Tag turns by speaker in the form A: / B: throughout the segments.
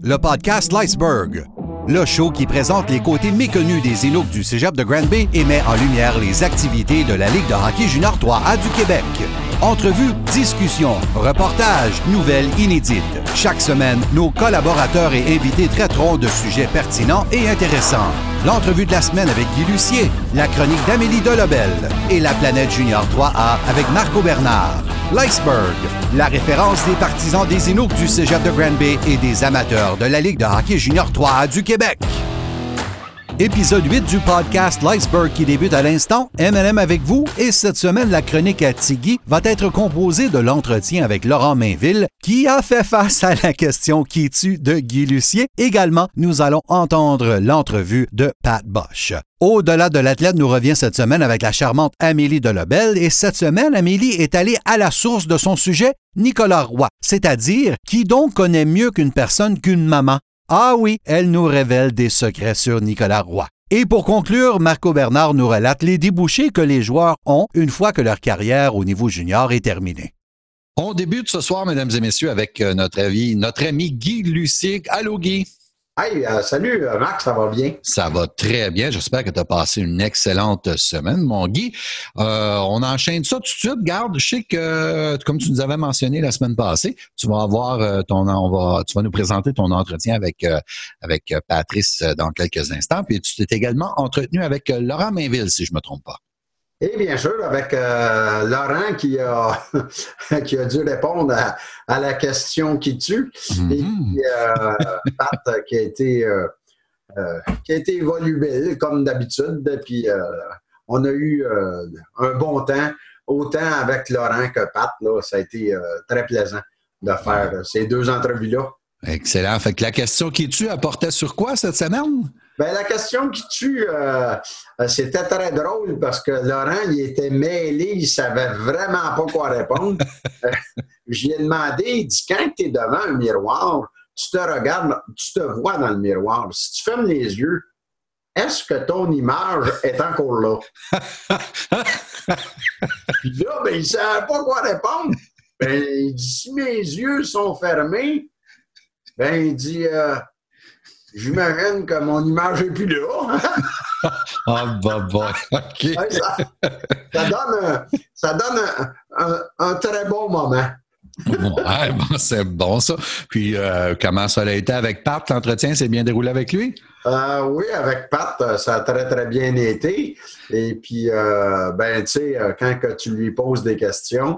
A: le podcast L'Iceberg. Le show qui présente les côtés méconnus des Inuks du cégep de Granby et met en lumière les activités de la Ligue de hockey junior 3A du Québec. Entrevues, discussions, reportages, nouvelles inédites. Chaque semaine, nos collaborateurs et invités traiteront de sujets pertinents et intéressants. L'entrevue de la semaine avec Guy Lucier, la chronique d'Amélie Delobel et la planète junior 3A avec Marco Bernard. L'Iceberg, la référence des partisans des Inuks du cégep de Granby et des amateurs de la Ligue de hockey junior 3A du Québec. Épisode 8 du podcast L'Iceberg qui débute à l'instant, M&M avec vous, et cette semaine, la chronique à Tiggy va être composée de l'entretien avec Laurent Mainville qui a fait face à la question qui tue de Guy Lucier. Également, nous allons entendre l'entrevue de Pat Bosch. Au-delà de l'athlète nous revient cette semaine avec la charmante Amélie Delobel, et cette semaine, Amélie est allée à la source de son sujet, Nicolas Roy, c'est-à-dire qui donc connaît mieux qu'une personne qu'une maman. Ah oui, elle nous révèle des secrets sur Nicolas Roy. Et pour conclure, Marco Bernard nous relate les débouchés que les joueurs ont une fois que leur carrière au niveau junior est terminée. On débute ce soir, mesdames et messieurs, avec notre ami Guy Lucier. Allô, Guy?
B: Hey, salut Marc, ça va bien?
A: Ça va très bien. J'espère que tu as passé une excellente semaine, mon Guy. On enchaîne ça tout de suite. Garde, je sais que, comme tu nous avais mentionné la semaine passée, tu vas avoir tu vas nous présenter ton entretien avec Patrice dans quelques instants. Puis tu t'es également entretenu avec Laurent Mainville, si je ne me trompe pas.
B: Et bien sûr, avec Laurent qui a dû répondre à la question qui tue. Mm-hmm. Et puis Pat qui a été volubile, comme d'habitude. Puis on a eu un bon temps, autant avec Laurent que Pat. Là, ça a été très plaisant de faire ces deux entrevues-là.
A: Excellent. Fait que la question qui tue apportait sur quoi cette semaine?
B: Bien, la question qui tue, c'était très drôle parce que Laurent, il était mêlé, il savait vraiment pas quoi répondre. Je lui ai demandé, il dit, quand tu es devant un miroir, tu te regardes, tu te vois dans le miroir. Si tu fermes les yeux, est-ce que ton image est encore là? Puis là, ben, il ne savait pas quoi répondre. Ben, il dit, si mes yeux sont fermés, ben, il dit... j'imagine que mon image n'est plus là.
A: Ah, bah, OK.
B: Ça donne un très bon moment.
A: Ouais, bon, c'est bon ça. Puis, comment ça a été avec Pat? L'entretien s'est bien déroulé avec lui?
B: Oui, avec Pat, ça a très, très bien été. Et puis, ben, tu sais, quand que tu lui poses des questions,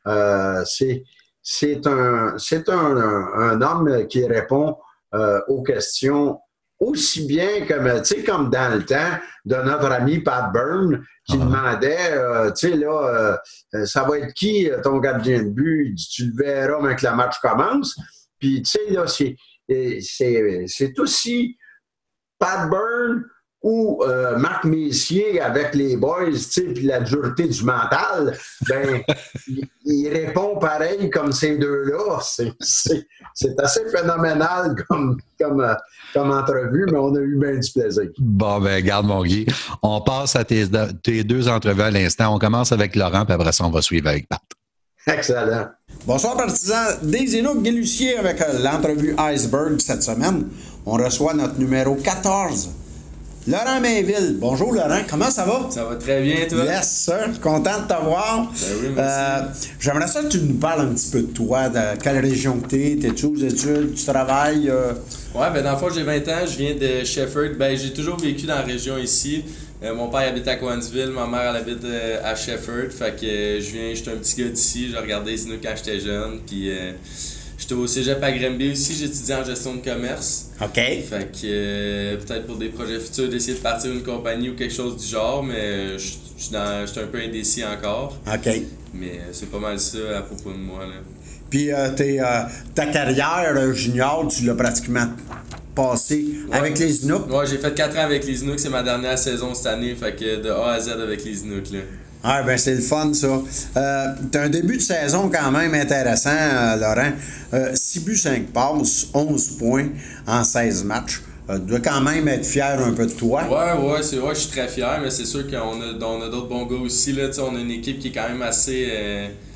B: c'est un homme qui répond aux questions aussi bien que, tu sais, comme dans le temps de notre ami Pat Byrne qui demandait, tu sais, là, ça va être qui ton gardien de but? Il dit, tu le verras même que le match commence. Puis, tu sais, là, c'est aussi Pat Byrne ou Marc Messier avec les boys, tu sais, puis la dureté du mental, ben, il répond pareil comme ces deux-là. C'est assez phénoménal comme entrevue, mais on a eu bien du plaisir.
A: Bon, ben, garde mon Guy. On passe à tes deux entrevues à l'instant. On commence avec Laurent, puis après ça, on va suivre avec Pat.
B: Excellent.
C: Bonsoir, partisans des Inuks. Guy Lucier avec l'entrevue Iceberg cette semaine. On reçoit notre numéro 14. Laurent Mainville. Bonjour Laurent, comment ça va?
D: Ça va très bien, toi?
C: Yes, sir. Content de t'avoir.
D: Ben oui, merci.
C: J'aimerais ça que tu nous parles un petit peu de toi, de quelle région que t'es, t'es-tu aux études, tu travailles?
D: Ouais, ben dans le fond, j'ai 20 ans, je viens de Shefford. Ben, j'ai toujours vécu dans la région ici. Mon père habite à Cowansville, ma mère elle habite à Shefford. Fait que j'étais un petit gars d'ici, j'ai regardé les Inuks quand j'étais jeune. Puis j'étais au cégep à Granby aussi, j'étudiais en gestion de commerce.
C: OK.
D: Fait que peut-être pour des projets futurs, d'essayer de partir une compagnie ou quelque chose du genre, mais j'étais un peu indécis encore.
C: OK.
D: Mais c'est pas mal ça à propos de moi, là.
C: Puis ta carrière junior, tu l'as pratiquement passé avec les Inuks?
D: Ouais, j'ai fait 4 ans avec les Inuks, c'est ma dernière saison cette année, fait que de A à Z avec les Inuks, là.
C: Ah, ben c'est le fun, ça. T'as un début de saison quand même intéressant, Laurent. 6 buts, 5 passes, 11 points en 16 matchs. Tu dois quand même être fier un peu de toi.
D: Ouais, je suis très fier, mais c'est sûr qu'on a d'autres bons gars aussi, là. On a une équipe qui est quand même assez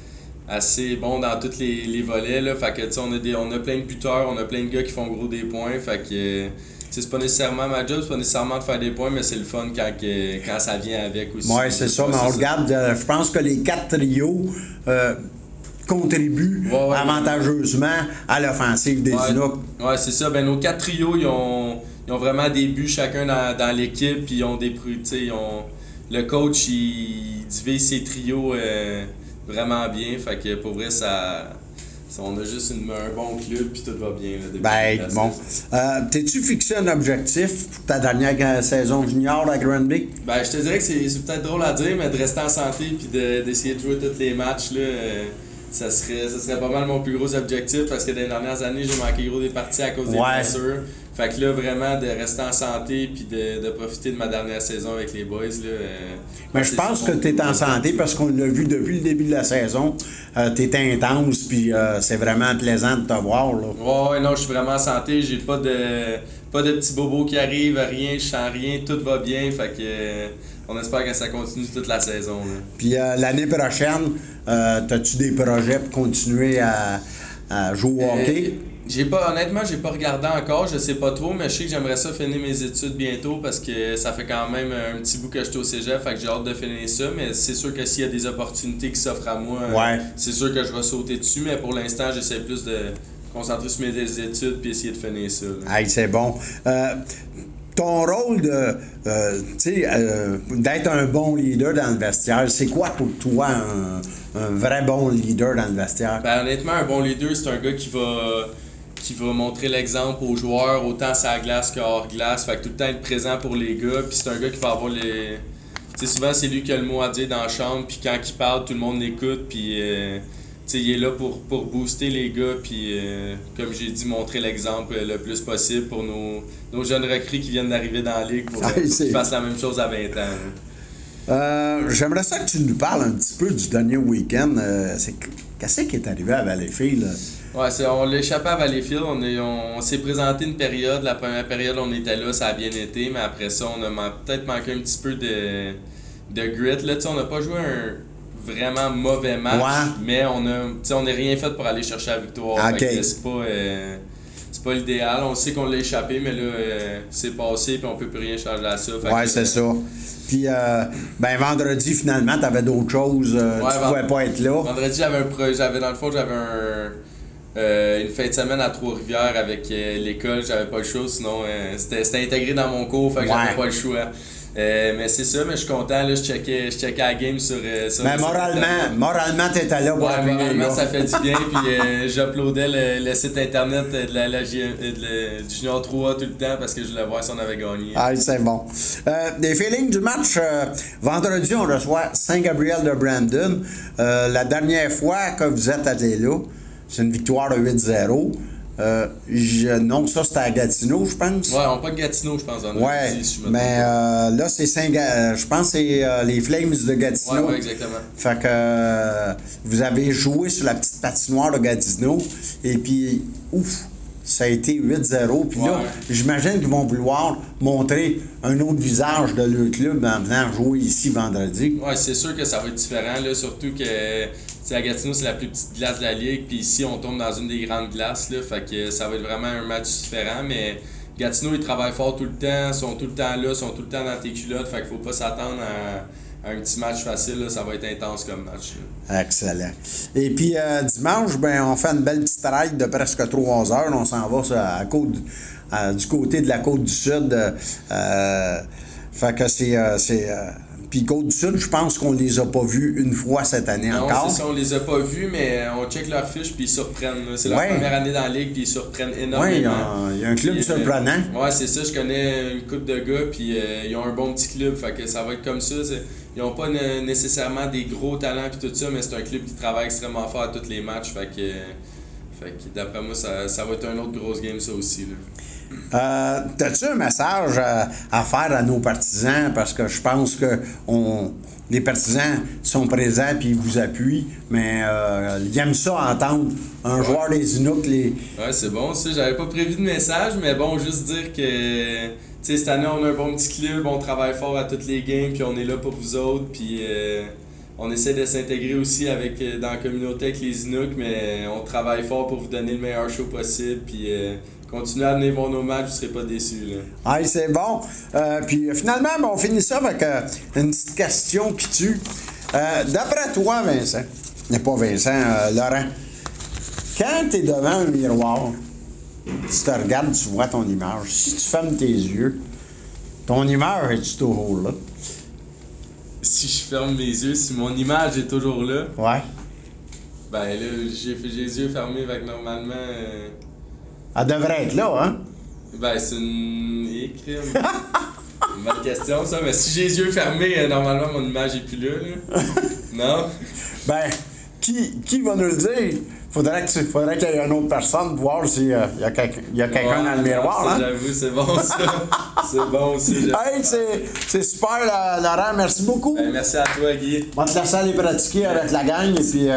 D: assez bon dans tous les volets. Là. Fait que, on a plein de buteurs, on a plein de gars qui font gros des points. Fait que c'est pas nécessairement ma job, c'est pas nécessairement de faire des points, mais c'est le fun quand ça vient avec aussi.
C: Oui, c'est ça. Mais on regarde, je pense que les 4 trios contribuent avantageusement à l'offensive des Inuks.
D: Oui, c'est ça. Ben, nos 4 trios, ils ont vraiment des buts chacun dans l'équipe, puis ils ont des le coach, il divise ses trios vraiment bien. Fait que pour vrai, on a juste un bon club puis tout va bien. Là,
C: bon. T'es-tu fixé un objectif pour ta dernière saison junior à Granby?
D: Ben, je te dirais que c'est peut-être drôle à dire, mais de rester en santé puis d'essayer de jouer tous les matchs, là, ça serait pas mal mon plus gros objectif parce que dans les dernières années, j'ai manqué gros des parties à cause des blessures. Fait que là, vraiment, de rester en santé puis de profiter de ma dernière saison avec les boys. Là,
C: je pense que tu es en santé parce qu'on l'a vu depuis le début de la saison. Tu es intense puis c'est vraiment plaisant de te voir. Là.
D: Ouais, non, je suis vraiment en santé. J'ai pas de petits bobos qui arrivent, rien, je sens rien, tout va bien. Fait que on espère que ça continue toute la saison. Là.
C: Puis l'année prochaine, as-tu des projets pour continuer à jouer au hockey?
D: Honnêtement, j'ai pas regardé encore, je sais pas trop, mais je sais que j'aimerais ça finir mes études bientôt parce que ça fait quand même un petit bout que je suis au cégep, fait que j'ai hâte de finir ça, mais c'est sûr que s'il y a des opportunités qui s'offrent à moi, c'est sûr que je vais sauter dessus, mais pour l'instant, j'essaie plus de concentrer sur mes études puis essayer de finir ça.
C: Hey, c'est bon. Ton rôle d'être un bon leader dans le vestiaire, c'est quoi pour toi un vrai bon leader dans le vestiaire?
D: Ben, honnêtement, un bon leader, c'est un gars qui va montrer l'exemple aux joueurs, autant sur la glace que hors glace. Fait que tout le temps être présent pour les gars. Puis c'est un gars qui va avoir les... Tu sais, souvent, c'est lui qui a le mot à dire dans la chambre. Puis quand il parle, tout le monde l'écoute. Puis, tu sais, il est là pour booster les gars. Puis, comme j'ai dit, montrer l'exemple le plus possible pour nos jeunes recrues qui viennent d'arriver dans la ligue pour qu'ils fassent la même chose à 20 ans.
C: J'aimerais ça que tu nous parles un petit peu du dernier week-end. Qu'est-ce qui est arrivé à Valleyfield?
D: Ouais, on l'a échappé à Valleyfield. On s'est présenté une période. La première période, on était là, ça a bien été. Mais après ça, on a peut-être manqué un petit peu de grit. Là, on n'a pas joué un vraiment mauvais match. Mais on n'a rien fait pour aller chercher la victoire.
C: Okay.
D: Fait que c'est pas l'idéal. On sait qu'on l'a échappé, mais là, c'est passé et on peut plus rien changer à ça.
C: C'est ça. Puis, vendredi, finalement, tu avais d'autres choses. Tu pouvais pas être là.
D: Vendredi, j'avais une fin de semaine à Trois-Rivières avec l'école, j'avais pas le choix, sinon c'était intégré dans mon cours, fait que j'avais pas le choix. Mais c'est ça, mais je suis content, là, je checkais la game sur
C: mais moralement t'étais là pour
D: moralement, ça fait du bien, puis j'uploadais le site internet du Junior 3 tout le temps parce que je voulais voir si on avait gagné.
C: Ah, c'est bon. Des feelings du match, vendredi, on reçoit Saint-Gabriel de Brandon. La dernière fois que vous êtes allé là, c'est une victoire de 8-0. Non, ça c'était à Gatineau, je pense.
D: Ouais, on pas de Gatineau, je pense.
C: Mais là, c'est je pense que c'est les Flames de Gatineau.
D: Ouais, exactement.
C: Fait que vous avez joué sur la petite patinoire de Gatineau. Et puis, ça a été 8-0. Puis là, j'imagine qu'ils vont vouloir montrer un autre visage de leur club en venant jouer ici vendredi.
D: Ouais, c'est sûr que ça va être différent, là, surtout que à Gatineau, c'est la plus petite glace de la ligue, puis ici, on tombe dans une des grandes glaces, là, fait que ça va être vraiment un match différent, mais Gatineau, ils travaillent fort tout le temps, sont tout le temps là, sont tout le temps dans tes culottes, fait qu'il faut pas s'attendre à un petit match facile, là, ça va être intense comme match.
C: Là. Excellent. Et puis dimanche, on fait une belle petite ride de presque 3 heures, on s'en va du côté de la côte du Sud, fait que c'est puis Côte-du-Sud, je pense qu'on les a pas vus une fois cette année encore.
D: Non, c'est ça, on les a pas vus, mais on check leurs fiches puis ils surprennent. C'est leur première année dans la ligue puis ils surprennent énormément.
C: Oui, il y a un club surprenant.
D: Ouais, c'est ça, je connais une couple de gars puis ils ont un bon petit club, fait que ça va être comme ça. Ils n'ont pas nécessairement des gros talents puis tout ça, mais c'est un club qui travaille extrêmement fort à tous les matchs, fait que d'après moi, ça va être une autre grosse game ça aussi, là.
C: T'as-tu un message à faire à nos partisans? Parce que je pense que les partisans sont présents et ils vous appuient, mais ils aiment ça entendre un joueur des Inuks. Ouais,
D: c'est bon, ça. J'avais pas prévu de message, mais bon, juste dire que cette année, on a un bon petit club, on travaille fort à toutes les games, puis on est là pour vous autres, puis on essaie de s'intégrer aussi dans la communauté avec les Inuks, mais on travaille fort pour vous donner le meilleur show possible. Puis continuez à venir voir nos matchs, vous ne serez pas déçus.
C: Ah, c'est bon. Puis finalement, on finit ça avec une petite question qui tue. D'après toi, Vincent, pas Vincent, Laurent, quand tu es devant un miroir, tu te regardes, tu vois ton image. Si tu fermes tes yeux, ton image est-tu toujours là?
D: Si je ferme mes yeux, si mon image est toujours là,
C: Ouais.
D: ben là, j'ai les yeux fermés, fait que normalement...
C: Elle devrait être là, hein?
D: Ben, c'est une crime. Une bonne question, ça. Mais si j'ai les yeux fermés, normalement, mon image est plus là. Non?
C: Ben, qui va nous le dire? Faudrait qu'il y ait une autre personne pour voir s'il y a quelqu'un dans le miroir.
D: Ça,
C: Hein?
D: j'avoue, c'est bon, ça. C'est bon aussi.
C: Hey, c'est super, Laurent. Merci beaucoup.
D: Ben, merci à toi, Guy.
C: On va te laisser aller pratiquer avec la gang. Et puis,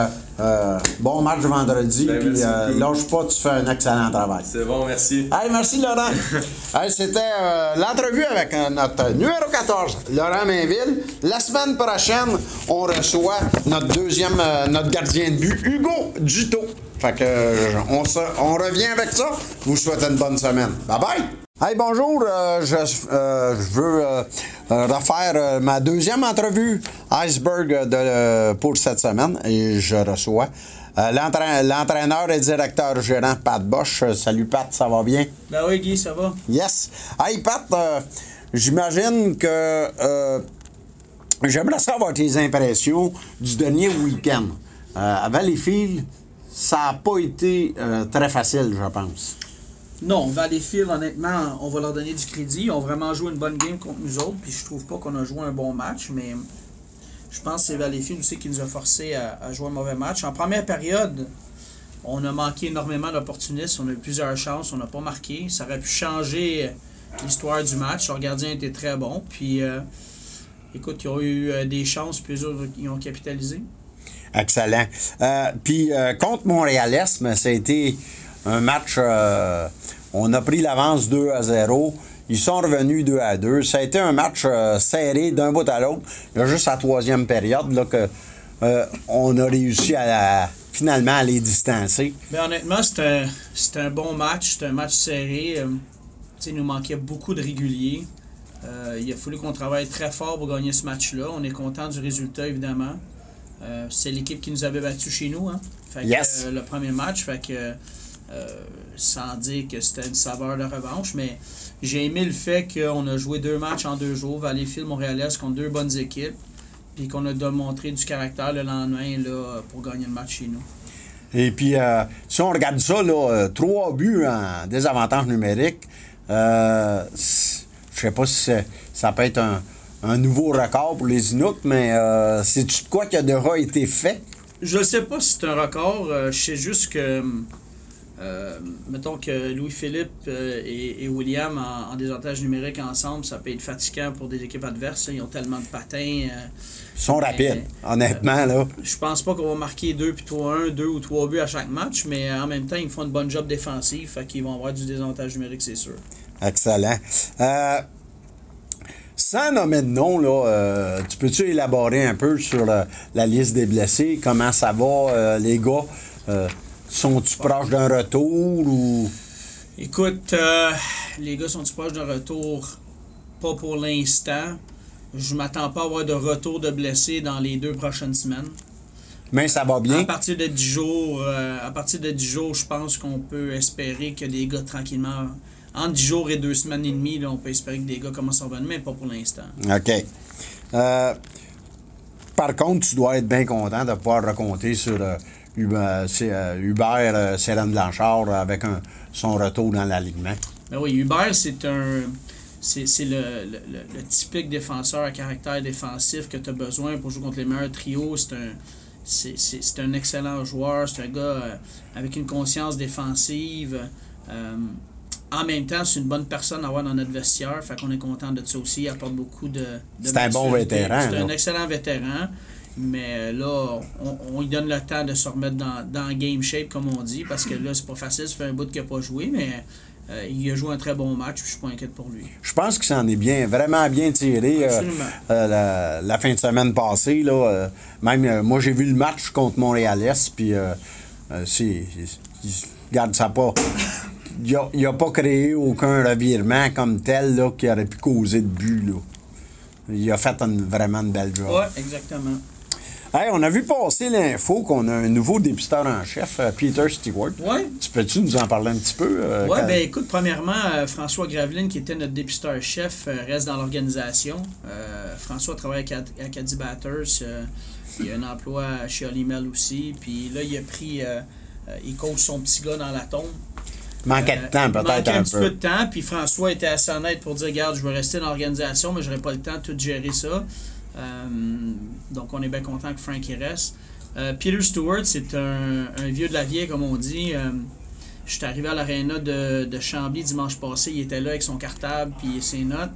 C: bon match vendredi.
D: Ben,
C: Puis,
D: merci beaucoup.
C: lâche pas, tu fais un excellent travail.
D: C'est bon, merci.
C: Hey, merci, Laurent. Hey, c'était l'entrevue avec notre numéro 14, Laurent Mainville. La semaine prochaine, on reçoit notre gardien de but, Hugo Duto. Fait que on revient avec ça. Je vous souhaite une bonne semaine. Bye bye! Hey, bonjour. Je veux refaire ma deuxième entrevue Iceberg pour cette semaine et je reçois l'entraîneur et directeur gérant Pat Bosch. Salut Pat, ça va bien?
E: Ben oui, Guy, ça va.
C: Yes. Hey Pat, j'imagine que j'aimerais savoir tes impressions du dernier week-end. À Valleyfield, ça n'a pas été très facile, je pense.
E: Non, Valleyfield, honnêtement, on va leur donner du crédit. Ils ont vraiment joué une bonne game contre nous autres, puis je trouve pas qu'on a joué un bon match, mais je pense que c'est Valleyfield aussi qui nous a forcé à jouer un mauvais match. En première période, on a manqué énormément d'opportunistes, on a eu plusieurs chances, on n'a pas marqué. Ça aurait pu changer l'histoire du match. Leur gardien était très bon, puis écoute, ils ont eu des chances, puis eux autres, ils ont capitalisé.
C: Excellent. Puis contre Montréal-Est, ça a été un match, on a pris l'avance 2-0. Ils sont revenus 2-2. Ça a été un match serré d'un bout à l'autre. Il y a juste la troisième période là, que on a réussi finalement à les distancer.
E: Mais honnêtement, c'était un bon match. C'était un match serré. Il nous manquait beaucoup de réguliers. Il a fallu qu'on travaille très fort pour gagner ce match-là. On est content du résultat, évidemment. C'est l'équipe qui nous avait battus chez nous. Hein? Fait que,
C: yes.
E: Le premier match. Fait que, sans dire que c'était une saveur de revanche, mais j'ai aimé le fait qu'on a joué 2 matchs en 2 jours, Valleyfield, Montréal-Est, contre 2 bonnes équipes, puis qu'on a démontré du caractère le lendemain là, pour gagner le match chez nous.
C: Et puis, si on regarde ça, là, 3 buts en désavantage numérique, je sais pas si ça peut être un nouveau record pour les Inuks, mais c'est-tu de quoi qui a déjà été fait?
E: Je ne sais pas si c'est un record. Je sais juste que mettons que Louis-Philippe et William en désavantage numérique ensemble, ça peut être fatigant pour des équipes adverses. Ils ont tellement de patins.
C: Ils sont rapides, honnêtement. Là.
E: Je pense pas qu'on va marquer 2 ou 3 buts à chaque match, mais en même temps, ils font une bonne job défensive, fait qu'ils vont avoir du désavantage numérique, c'est sûr.
C: Excellent. Sans nommer de nom, là, tu peux-tu élaborer un peu sur la liste des blessés? Comment ça va, les gars? Sont-ils proches d'un retour ou...
E: Écoute, les gars sont-ils proches d'un retour? Pas pour l'instant. Je m'attends pas à avoir de retour de blessés dans les 2 prochaines semaines.
C: Mais ça va bien?
E: À partir de 10 jours, je pense qu'on peut espérer que des gars tranquillement... Entre 10 jours et 2 semaines et demie, là, on peut espérer que des gars commencent à revenir, mais pas pour l'instant.
C: OK. Par contre, tu dois être bien content de pouvoir raconter sur Hubert Sérène Blanchard avec son retour dans l'alignement.
E: Ben oui, Hubert, c'est le typique défenseur à caractère défensif que tu as besoin pour jouer contre les meilleurs trios. C'est un excellent joueur. C'est un gars avec une conscience défensive. En même temps, c'est une bonne personne à avoir dans notre vestiaire. Fait qu'on est content de ça aussi. Il apporte beaucoup de
C: c'est un bon vétéran.
E: C'est un excellent vétéran. Mais là, on lui donne le temps de se remettre dans game shape, comme on dit. Parce que là, c'est pas facile. Ça fait un bout qu'il n'a pas joué. Mais il a joué un très bon match, puis je suis pas inquiète pour lui.
C: Je pense qu'il s'en est vraiment bien tiré la fin de semaine passée. Là, même moi, j'ai vu le match contre Montréal-Est, puis regarde, ça pas. Il n'a pas créé aucun revirement comme tel là, qui aurait pu causer de but. Là. Il a fait vraiment une belle job.
E: Oui, exactement.
C: Hey, on a vu passer l'info qu'on a un nouveau dépisteur en chef, Peter Stewart.
E: Oui.
C: Peux-tu nous en parler un petit peu?
E: Oui, bien écoute, premièrement, François Graveline, qui était notre dépisteur-chef, reste dans l'organisation. François travaille à Acadie Batters. Il a un emploi chez Olimel aussi. Puis là, il a pris... il coach son petit gars dans la tombe.
C: Manquait de temps, peut-être
E: un petit peu de temps. Puis François était assez honnête pour dire, regarde, je veux rester dans l'organisation, mais je n'aurai pas le temps de tout gérer ça. Donc, on est bien content que Frank y reste. Peter Stewart, c'est un vieux de la vieille, comme on dit. Je suis arrivé à l'aréna de Chambly dimanche passé. Il était là avec son cartable et ses notes.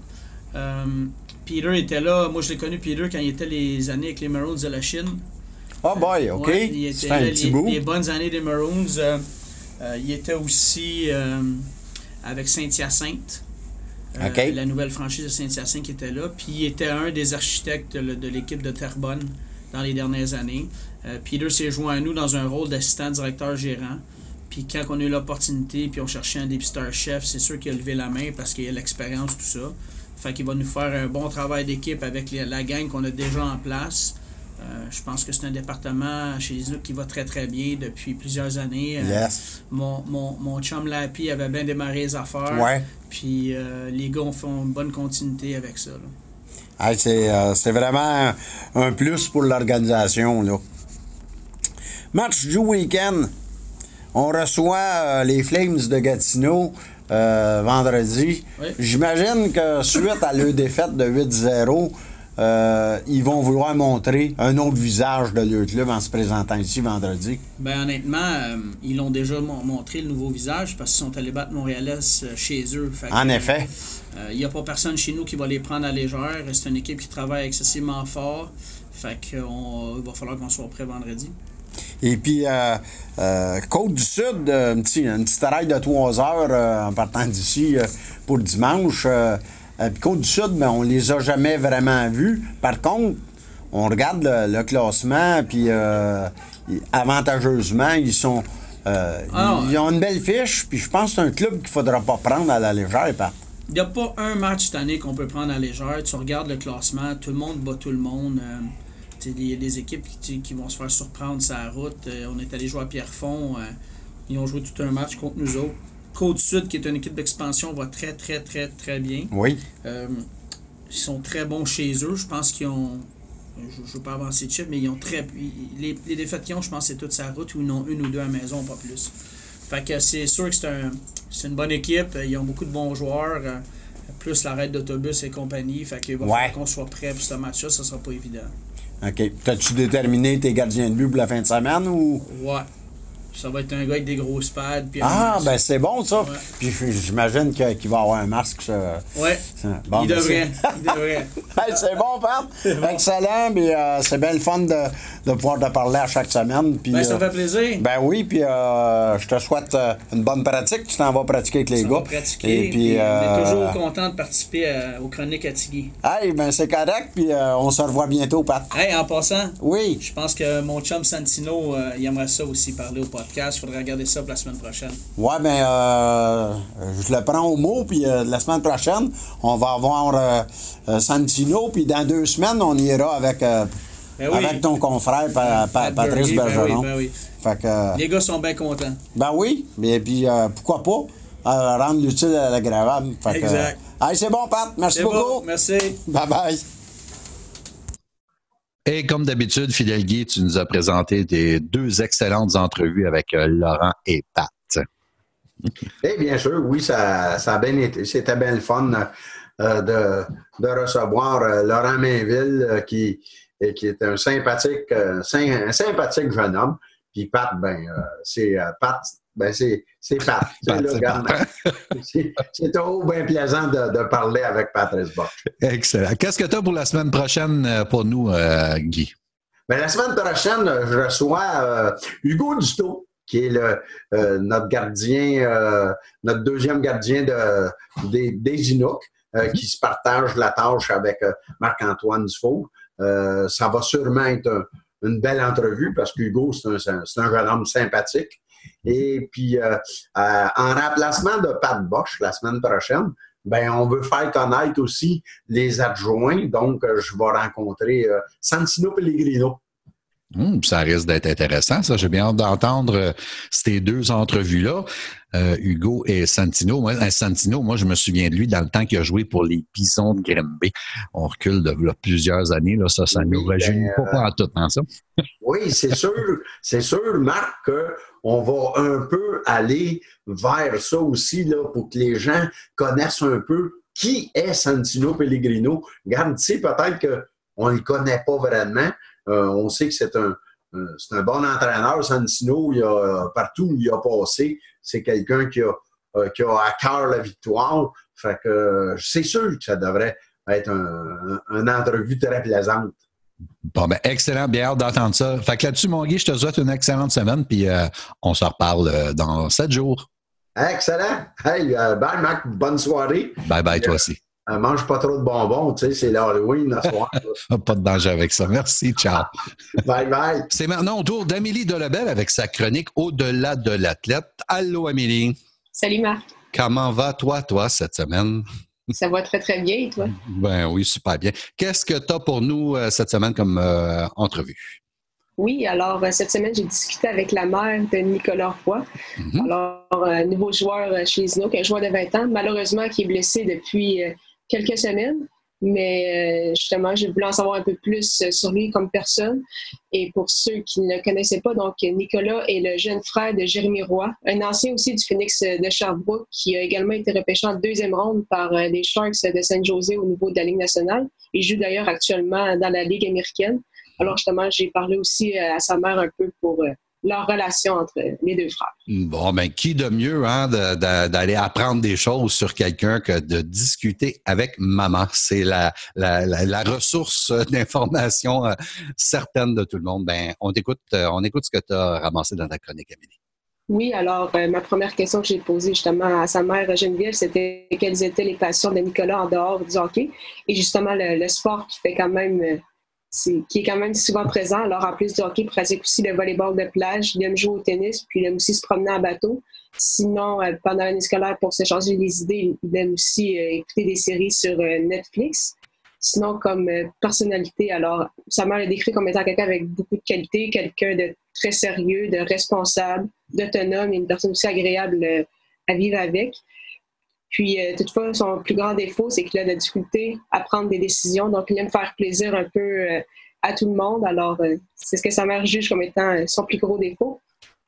E: Peter était là. Moi, je l'ai connu, Peter, quand il était les années avec les Maroons de la Chine.
C: Oh boy, OK.
E: Ouais, il était
C: là,
E: les bonnes années des Maroons. Il était aussi avec Saint-Hyacinthe.
C: Okay.
E: La nouvelle franchise de Saint-Hyacinthe qui était là. Puis il était un des architectes de l'équipe de Terrebonne dans les dernières années. Peter s'est joint à nous dans un rôle d'assistant directeur gérant. Puis quand on a eu l'opportunité, puis on cherchait un dépisteur-chef, c'est sûr qu'il a levé la main parce qu'il a l'expérience, tout ça. Fait qu'il va nous faire un bon travail d'équipe avec la gang qu'on a déjà en place. Je pense que c'est un département chez les Inuits qui va très très bien depuis plusieurs années.
C: Yes.
E: Mon chum Lappy avait bien démarré les affaires.
C: Ouais.
E: Puis les gars font une bonne continuité avec ça.
C: Hey, c'est vraiment un plus pour l'organisation. Là. Match du week-end. On reçoit les Flames de Gatineau vendredi.
E: Oui.
C: J'imagine que suite à leur défaite de 8-0, ils vont vouloir montrer un autre visage de leur club en se présentant ici vendredi.
E: Ben honnêtement, ils l'ont déjà montré le nouveau visage parce qu'ils sont allés battre Montréalais chez eux.
C: En effet.
E: Il n'y a pas personne chez nous qui va les prendre à légère. C'est une équipe qui travaille excessivement fort. Fait qu'il va falloir qu'on soit prêt vendredi.
C: Et puis, Côte du Sud, un petit arrêt de 3 heures en partant d'ici pour dimanche. Puis Côte du Sud, ben, on les a jamais vraiment vus. Par contre, on regarde le classement, puis avantageusement, ils sont... ils ont une belle fiche, puis je pense que c'est un club qu'il ne faudra pas prendre à la légère, Pat.
E: Il n'y a pas un match cette année qu'on peut prendre à la légère. Tu regardes le classement, tout le monde bat tout le monde. Il y a des équipes qui vont se faire surprendre sur la route. On est allé jouer à Pierrefonds. Ils ont joué tout un match contre nous autres. Côte-Sud, qui est une équipe d'expansion, va très, très, très, très bien.
C: Oui.
E: Ils sont très bons chez eux. Je pense qu'ils ont... Je ne veux pas avancer de chiffres, mais ils ont très... Les défaites qu'ils ont, je pense que c'est toute sa route, ou ils en ont une ou deux à la maison, pas plus. Fait que c'est sûr que c'est une bonne équipe. Ils ont beaucoup de bons joueurs. Plus l'arrêt d'autobus et compagnie. Fait qu'il va falloir qu'on soit prêt pour ce match-là. Ça sera pas évident.
C: OK. T'as-tu déterminé tes gardiens de but pour la fin de semaine ou?
E: Ouais. Ça va être un gars avec des grosses pads. Puis
C: ben c'est bon ça.
E: Ouais.
C: Puis j'imagine qu'il va avoir un masque.
E: Ouais.
C: Bon,
E: il devrait.
C: Hey, c'est bon, Pat. Excellent. Puis c'est bien le fun de pouvoir te parler à chaque semaine. Puis,
E: ça me fait plaisir.
C: Ben oui, puis je te souhaite une bonne pratique. Tu t'en vas pratiquer avec les gars.
E: On va pratiquer.
C: Et puis,
E: on est toujours content de participer aux chroniques à Tigui.
C: Hey, ben c'est correct. Puis on se revoit bientôt, Pat.
E: Hey, en passant.
C: Oui.
E: Je pense que mon chum Santino, il aimerait ça aussi parler au podcast. Il faudrait regarder ça pour la semaine prochaine.
C: Ouais, ben, je le prends au mot, puis la semaine prochaine, on va avoir Santino, puis dans 2 semaines, on ira avec, avec ton confrère, Patrice Bergeron.
E: Ben oui.
C: Fait que,
E: les gars sont bien contents.
C: Ben oui, et puis pourquoi pas rendre l'utile à l'agréable.
E: Exact.
C: Hey, c'est bon, Pat. Merci beaucoup.
E: Merci.
C: Bye-bye.
A: Et comme d'habitude, Fidèle Guy, tu nous as présenté tes 2 excellentes entrevues avec Laurent et Pat.
B: Eh bien sûr, oui, ça a bien été. C'était bien le fun de recevoir Laurent Mainville, qui est un sympathique jeune homme. Puis Pat, c'est Pat. C'est Pat. C'est toujours bien plaisant de parler avec Patrice Bock.
A: Excellent. Qu'est-ce que tu as pour la semaine prochaine pour nous, Guy?
B: La semaine prochaine, je reçois Hugo Duto. qui est notre gardien, notre deuxième gardien des Inuks, qui se partage la tâche avec Marc-Antoine Dufault. Ça va sûrement être une belle entrevue parce qu'Hugo, c'est un jeune homme sympathique. Et puis, en remplacement de Pat Bosch la semaine prochaine, ben on veut faire connaître aussi les adjoints. Donc, je vais rencontrer Santino Pellegrino.
F: Ça risque d'être intéressant, ça. J'ai bien hâte d'entendre ces deux entrevues-là. Hugo et Santino. Moi, je me souviens de lui dans le temps qu'il a joué pour les Bisons de Granby. On recule de là, plusieurs années. Là, ça ne nous rajeunit pas en tout temps, ça.
B: Oui, c'est sûr, Marc, qu'on va un peu aller vers ça aussi là, pour que les gens connaissent un peu qui est Santino Pellegrino. Regarde, tu sais, peut-être qu'on ne le connaît pas vraiment. On sait que c'est un bon entraîneur, Santino. Partout où il a passé, c'est quelqu'un qui a à cœur la victoire. Fait que c'est sûr que ça devrait être une entrevue très plaisante.
F: Bon, ben excellent, bien hâte d'entendre ça. Fait que là-dessus, mon Guy, je te souhaite une excellente semaine, puis on se reparle dans 7 jours.
B: Excellent. Hey, bye, Mac. Bonne soirée.
F: Bye, toi aussi.
B: Mange pas trop de bonbons, tu sais, c'est l'Halloween le soir.
F: Pas de danger avec ça. Merci, ciao.
B: Bye.
F: C'est maintenant au tour d'Amélie Delebel avec sa chronique Au-delà de l'athlète. Allô, Amélie.
G: Salut, Marc.
F: Comment va, toi, cette semaine?
G: Ça va très, très bien, et toi?
F: Ben oui, super bien. Qu'est-ce que tu as pour nous cette semaine comme entrevue?
G: Oui, alors cette semaine, j'ai discuté avec la mère de Nicolas Roy. Mm-hmm. Alors, un nouveau joueur chez les Inuks, un joueur de 20 ans, malheureusement, qui est blessé depuis quelques semaines. Mais justement, j'ai voulu en savoir un peu plus sur lui comme personne. Et pour ceux qui ne le connaissaient pas, donc Nicolas est le jeune frère de Jérémy Roy, un ancien aussi du Phoenix de Sherbrooke, qui a également été repêché en deuxième ronde par les Sharks de Saint-José au niveau de la Ligue nationale. Il joue d'ailleurs actuellement dans la Ligue américaine. Alors justement, j'ai parlé aussi à sa mère un peu pour leur relation entre les deux frères.
F: Bon, ben qui de mieux d'aller apprendre des choses sur quelqu'un que de discuter avec maman. C'est la ressource d'information certaine de tout le monde. Ben, on écoute ce que tu as ramassé dans ta chronique, Amélie.
G: Oui, alors ma première question que j'ai posée justement à sa mère Geneviève, c'était quelles étaient les passions de Nicolas en dehors du hockey. Et justement, le sport qui fait quand même... qui est quand même souvent présent. Alors, en plus du hockey, il pratique aussi le volleyball de plage. Il aime jouer au tennis, puis il aime aussi se promener en bateau. Sinon, pendant l'année scolaire, pour se changer les idées, il aime aussi écouter des séries sur Netflix. Sinon, comme personnalité, alors, sa mère l'a décrit comme étant quelqu'un avec beaucoup de qualités, quelqu'un de très sérieux, de responsable, d'autonome et une personne aussi agréable à vivre avec. Puis, toutefois, son plus grand défaut, c'est qu'il a de la difficulté à prendre des décisions. Donc, il aime faire plaisir un peu à tout le monde. Alors, c'est ce que sa mère juge comme étant son plus gros défaut.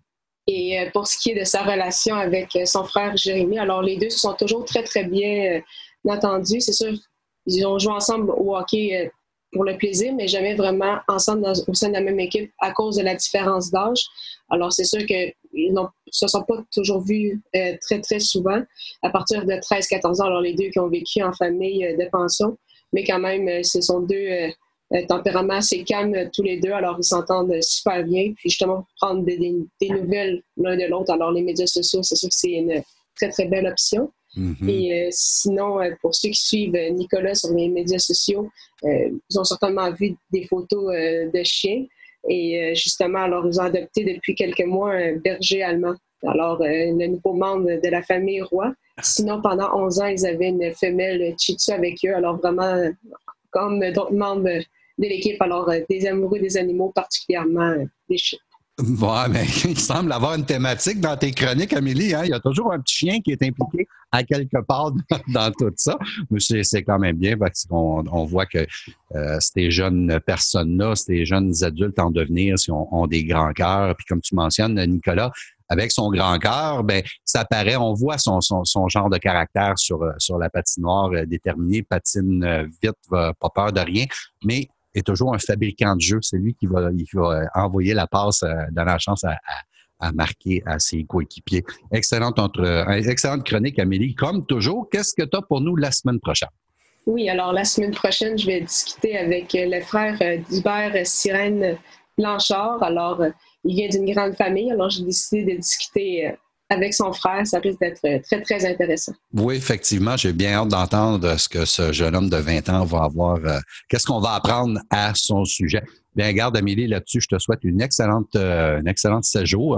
G: Et pour ce qui est de sa relation avec son frère Jérémy, alors les deux se sont toujours très, très bien entendus. C'est sûr, ils ont joué ensemble au hockey pour le plaisir, mais jamais vraiment ensemble au sein de la même équipe à cause de la différence d'âge. Alors, c'est sûr qu'ils ne se sont pas toujours vus très, très souvent, à partir de 13-14 ans. Alors, les deux qui ont vécu en famille de pension, mais quand même, ce sont deux tempéraments assez calmes tous les deux. Alors, ils s'entendent super bien. Puis, justement, prendre des nouvelles l'un de l'autre. Alors, les médias sociaux, c'est sûr que c'est une très, très belle option. Mm-hmm. Et sinon, pour ceux qui suivent Nicolas sur les médias sociaux, ils ont certainement vu des photos de chiens. Et justement, alors, ils ont adopté depuis quelques mois un berger allemand. Alors, le nouveau membre de la famille Roy. Sinon, pendant 11 ans, ils avaient une femelle Shih Tzu avec eux. Alors, vraiment, comme d'autres membres de l'équipe, alors des amoureux des animaux, particulièrement des chiens.
F: Ouais, mais il semble avoir une thématique dans tes chroniques, Amélie. Hein? Il y a toujours un petit chien qui est impliqué à quelque part dans tout ça. Mais c'est quand même bien parce qu'on voit que ces jeunes personnes-là, ces jeunes adultes en devenir, ont des grands cœurs. Puis comme tu mentionnes, Nicolas, avec son grand cœur, ben ça paraît, on voit son genre de caractère sur la patinoire, déterminé, patine vite, pas peur de rien, mais est toujours un fabricant de jeu. C'est lui qui va envoyer la passe, donner la chance à marquer à ses coéquipiers. Excellente chronique, Amélie. Comme toujours, qu'est-ce que tu as pour nous la semaine prochaine?
G: Oui, alors la semaine prochaine, je vais discuter avec le frère d'Hubert Sirène Blanchard. Alors, il vient d'une grande famille, alors j'ai décidé de discuter avec son frère. Ça risque d'être très, très intéressant.
F: Oui, effectivement, j'ai bien hâte d'entendre ce que ce jeune homme de 20 ans va avoir, qu'est-ce qu'on va apprendre à son sujet. Bien, garde, Amélie, là-dessus, je te souhaite un excellent séjour,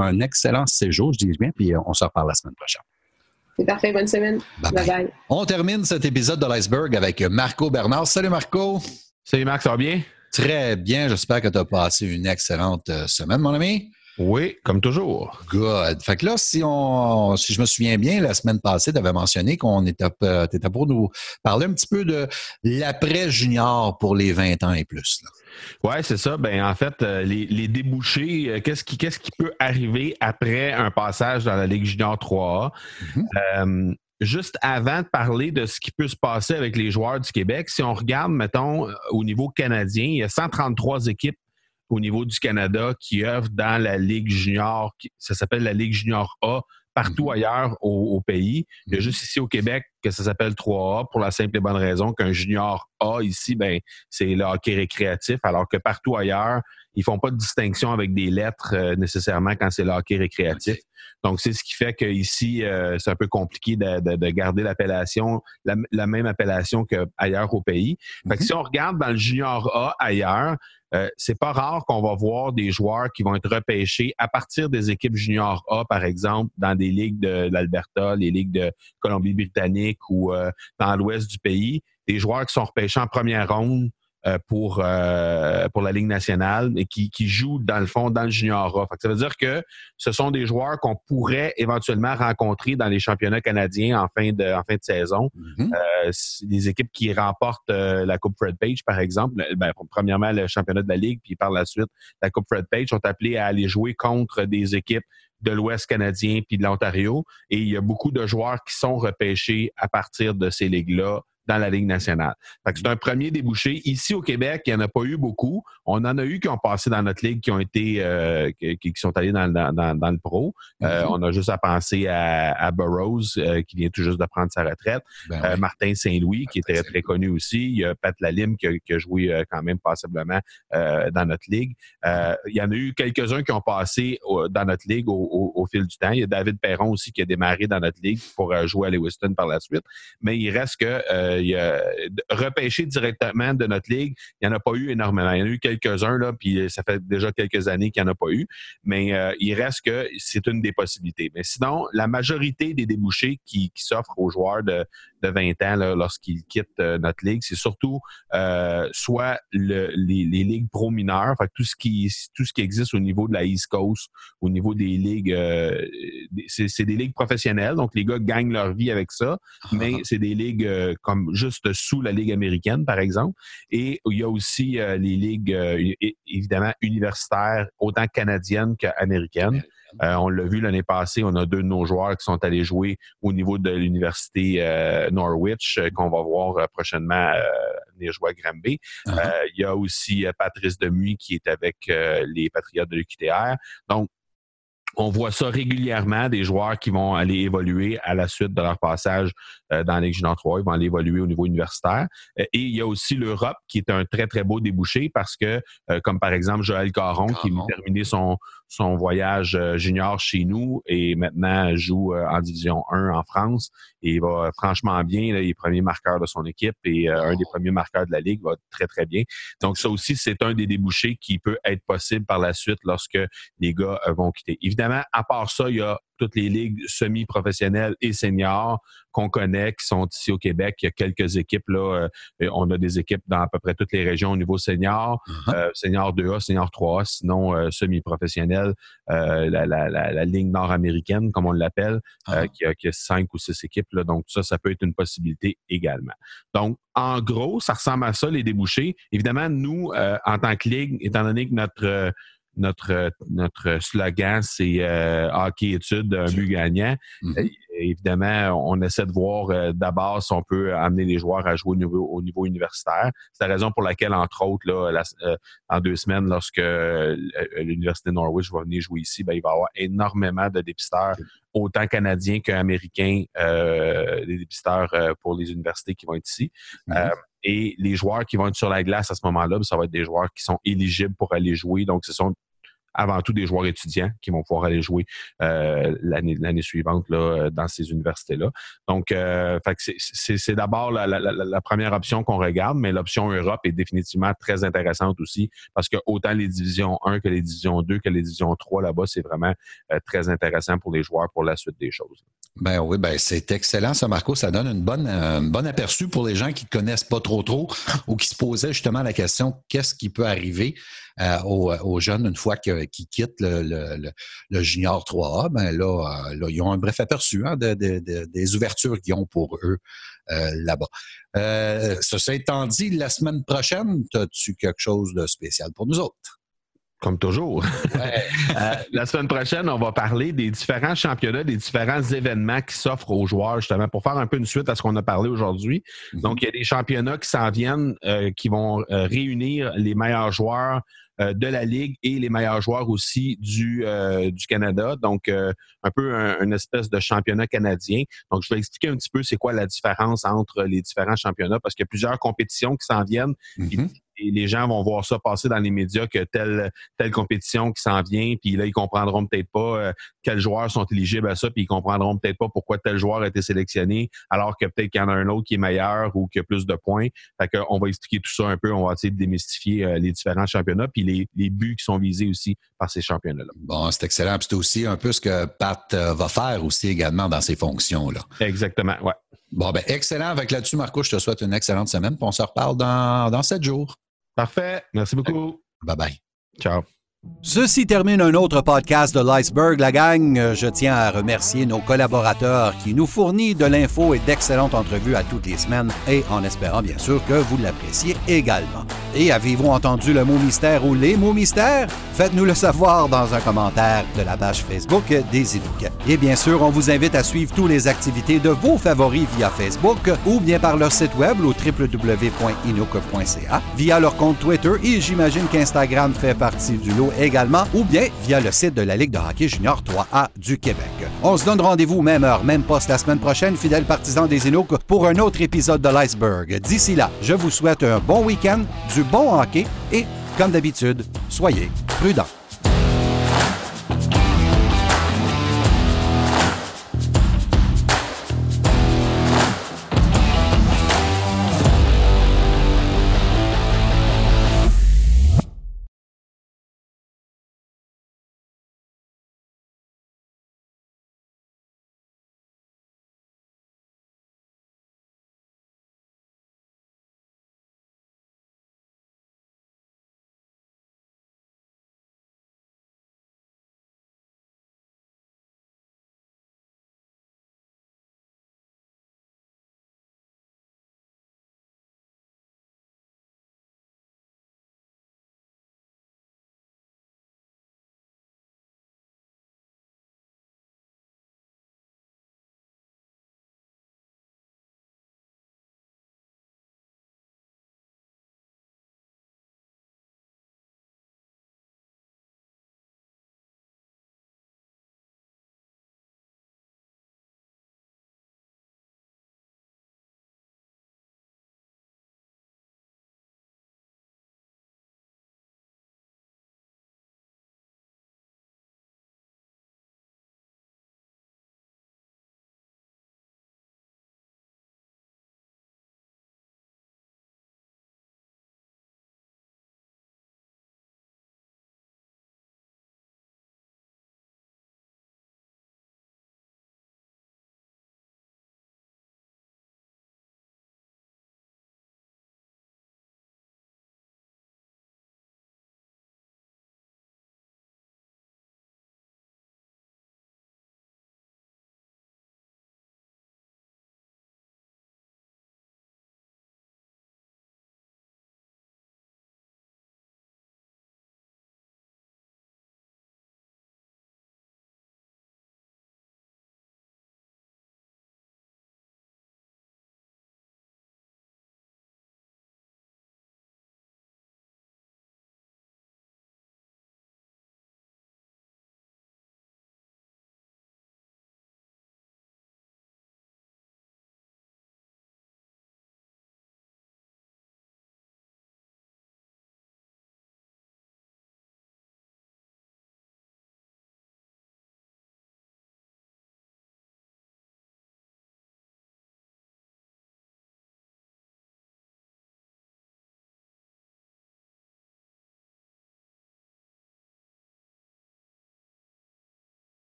F: je dis bien, puis on se reparle la semaine prochaine.
G: C'est parfait, bonne semaine. Bye bye.
F: On termine cet épisode de l'Iceberg avec Marco Bernard. Salut Marco.
H: Salut Marc, ça va bien?
F: Très bien, j'espère que tu as passé une excellente semaine, mon ami.
H: Oui, comme toujours.
F: Good. Fait que là, si je me souviens bien, la semaine passée, tu avais mentionné qu'on était pour nous parler un petit peu de l'après-junior pour les 20 ans et plus.
H: Oui, c'est ça. Ben, en fait, les débouchés, qu'est-ce qui peut arriver après un passage dans la Ligue junior 3A? Mm-hmm. Juste avant de parler de ce qui peut se passer avec les joueurs du Québec, si on regarde, mettons, au niveau canadien, il y a 133 équipes au niveau du Canada qui œuvrent dans la Ligue junior, ça s'appelle la Ligue junior A, partout ailleurs au pays. Il y a juste ici au Québec que ça s'appelle 3A pour la simple et bonne raison qu'un junior A ici, ben, c'est le hockey récréatif, alors que partout ailleurs, ils font pas de distinction avec des lettres nécessairement quand c'est le hockey récréatif. Donc, c'est ce qui fait qu'ici, c'est un peu compliqué de garder l'appellation, la même appellation qu'ailleurs au pays. Fait que si on regarde dans le junior A ailleurs, c'est pas rare qu'on va voir des joueurs qui vont être repêchés à partir des équipes junior A, par exemple, dans des ligues de l'Alberta, les ligues de Colombie-Britannique ou dans l'ouest du pays, des joueurs qui sont repêchés en première ronde pour la Ligue nationale et qui jouent, dans le fond, dans le junior A. Fait que ça veut dire que ce sont des joueurs qu'on pourrait éventuellement rencontrer dans les championnats canadiens en fin de saison. Mm-hmm. Les équipes qui remportent la Coupe Fred Page, par exemple, premièrement, le championnat de la Ligue, puis par la suite, la Coupe Fred Page, sont appelés à aller jouer contre des équipes de l'Ouest canadien puis de l'Ontario. Et il y a beaucoup de joueurs qui sont repêchés à partir de ces ligues-là dans la Ligue nationale. Fait que c'est un premier débouché. Ici, au Québec, il n'y en a pas eu beaucoup. On en a eu qui ont passé dans notre ligue, qui ont été, qui sont allés dans le pro. On a juste à penser à Burroughs, qui vient tout juste de prendre sa retraite. Oui. Martin Saint-Louis, qui était très connu aussi. Il y a Pat Lalime, qui a joué quand même passablement dans notre ligue. Il y en a eu quelques-uns qui ont passé dans notre ligue au fil du temps. Il y a David Perron aussi, qui a démarré dans notre ligue pour jouer à Lewiston par la suite. Mais il reste que repêché directement de notre ligue, il n'y en a pas eu énormément. Il y en a eu quelques-uns, là, puis ça fait déjà quelques années qu'il n'y en a pas eu, mais il reste que c'est une des possibilités. Mais sinon, la majorité des débouchés qui s'offrent aux joueurs de 20 ans là, lorsqu'ils quittent notre ligue, c'est surtout soit les ligues pro mineures, fait que tout ce qui existe au niveau de la East Coast, au niveau des ligues, c'est des ligues professionnelles, donc les gars gagnent leur vie avec ça, mais c'est des ligues comme juste sous la Ligue américaine, par exemple. Et il y a aussi les ligues, évidemment, universitaires, autant canadiennes qu'américaines. On l'a vu l'année passée, on a deux de nos joueurs qui sont allés jouer au niveau de l'université Norwich, qu'on va voir prochainement venir jouer à Granby. Il y a aussi Patrice Demuy qui est avec les Patriotes de l'UQTR. Donc, on voit ça régulièrement, des joueurs qui vont aller évoluer à la suite de leur passage dans la Ligue junior 3. Ils vont aller évoluer au niveau universitaire. Et il y a aussi l'Europe, qui est un très, très beau débouché parce que, comme par exemple Joël Caron, qui a terminé son voyage junior chez nous et maintenant joue en Division 1 en France. Et il va franchement bien. Là, il est premier marqueur de son équipe et un des premiers marqueurs de la Ligue, va très, très bien. Donc ça aussi, c'est un des débouchés qui peut être possible par la suite lorsque les gars vont quitter. Évidemment, à part ça, il y a toutes les ligues semi-professionnelles et seniors qu'on connaît, qui sont ici au Québec. Il y a quelques équipes, là. On a des équipes dans à peu près toutes les régions au niveau senior, senior 2A, senior 3A, sinon semi-professionnel, la ligue nord-américaine, comme on l'appelle, qui a 5 ou 6 équipes, là. Donc ça peut être une possibilité également. Donc, en gros, ça ressemble à ça, les débouchés. Évidemment, nous, en tant que ligue, étant donné que notre slogan, c'est hockey-études, un but gagnant. Évidemment, on essaie de voir d'abord si on peut amener les joueurs à jouer au niveau universitaire. C'est la raison pour laquelle, entre autres, là, en 2 semaines, lorsque l'Université de Norwich va venir jouer ici, il va y avoir énormément de dépisteurs, autant canadiens qu'américains, des dépisteurs pour les universités qui vont être ici. Et les joueurs qui vont être sur la glace à ce moment-là, ça va être des joueurs qui sont éligibles pour aller jouer. Donc, ce sont avant tout des joueurs étudiants qui vont pouvoir aller jouer l'année suivante là, dans ces universités-là. Donc, fait que c'est d'abord la première option qu'on regarde, mais l'option Europe est définitivement très intéressante aussi parce que autant les divisions 1 que les divisions 2 que les divisions 3 là-bas, c'est vraiment très intéressant pour les joueurs pour la suite des choses.
F: Ben oui, ben c'est excellent, ça, Marco. Ça donne un bon aperçu pour les gens qui ne connaissent pas trop ou qui se posaient justement la question qu'est-ce qui peut arriver aux jeunes une fois qu'ils quittent le Junior 3A. Ben là, ils ont un bref aperçu des ouvertures qu'ils ont pour eux là-bas. Ceci étant dit, la semaine prochaine, as-tu quelque chose de spécial pour nous autres?
H: Comme toujours.
F: Ouais.
H: La semaine prochaine, on va parler des différents championnats, des différents événements qui s'offrent aux joueurs, justement, pour faire un peu une suite à ce qu'on a parlé aujourd'hui. Mm-hmm. Donc, il y a des championnats qui s'en viennent, qui vont réunir les meilleurs joueurs de la Ligue et les meilleurs joueurs aussi du Canada. Donc, un peu une espèce de championnat canadien. Donc, je vais expliquer un petit peu c'est quoi la différence entre les différents championnats parce qu'il y a plusieurs compétitions qui s'en viennent. Mm-hmm. Et les gens vont voir ça passer dans les médias que telle compétition qui s'en vient, puis là, ils comprendront peut-être pas quels joueurs sont éligibles à ça, puis ils comprendront peut-être pas pourquoi tel joueur a été sélectionné, alors que peut-être qu'il y en a un autre qui est meilleur ou qui a plus de points. Fait qu'on va expliquer tout ça un peu, on va essayer de démystifier les différents championnats, puis les buts qui sont visés aussi par ces championnats-là.
F: Bon, c'est excellent. Puis c'est aussi un peu ce que Pat va faire aussi également dans ses fonctions-là.
H: Exactement, ouais.
F: Bon, ben excellent. Avec là-dessus, Marco, je te souhaite une excellente semaine, puis on se reparle dans 7 jours.
H: Parfait. Merci beaucoup.
F: Bye-bye.
H: Ciao.
A: Ceci termine un autre podcast de l'Iceberg, la gang. Je tiens à remercier nos collaborateurs qui nous fournissent de l'info et d'excellentes entrevues à toutes les semaines et en espérant bien sûr que vous l'appréciez également. Et avez-vous entendu le mot mystère ou les mots mystères? Faites-nous le savoir dans un commentaire de la page Facebook des Inuks. Et bien sûr, on vous invite à suivre toutes les activités de vos favoris via Facebook ou bien par leur site web au www.inuk.ca, via leur compte Twitter et j'imagine qu'Instagram fait partie du lot également, ou bien via le site de la Ligue de hockey junior 3A du Québec. On se donne rendez-vous même heure, même poste la semaine prochaine, fidèles partisans des Inuks, pour un autre épisode de l'Iceberg. D'ici là, je vous souhaite un bon week-end, du bon hockey et, comme d'habitude, soyez prudents.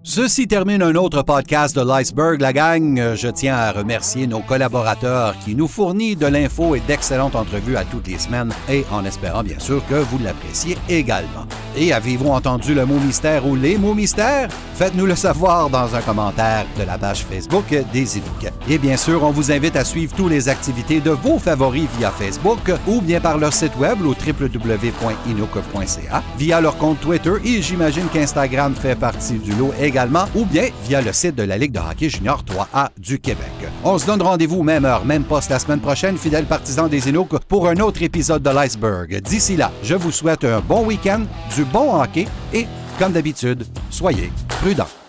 A: Ceci termine un autre podcast de l'Iceberg, la gang. Je tiens à remercier nos collaborateurs qui nous fournissent de l'info et d'excellentes entrevues à toutes les semaines et en espérant bien sûr que vous l'appréciez également. Et avez-vous entendu le mot mystère ou les mots mystères? Faites-nous le savoir dans un commentaire de la page Facebook des Inuks. Et bien sûr, on vous invite à suivre toutes les activités de vos favoris via Facebook ou bien par leur site web au www.inuk.ca, via leur compte Twitter et j'imagine qu'Instagram fait partie du lot également, ou bien via le site de la Ligue de hockey junior 3A du Québec. On se donne rendez-vous même heure, même poste la semaine prochaine, fidèles partisans des Inuks, pour un autre épisode de l'Iceberg. D'ici là, je vous souhaite un bon week-end, du bon hockey et, comme d'habitude, soyez prudents.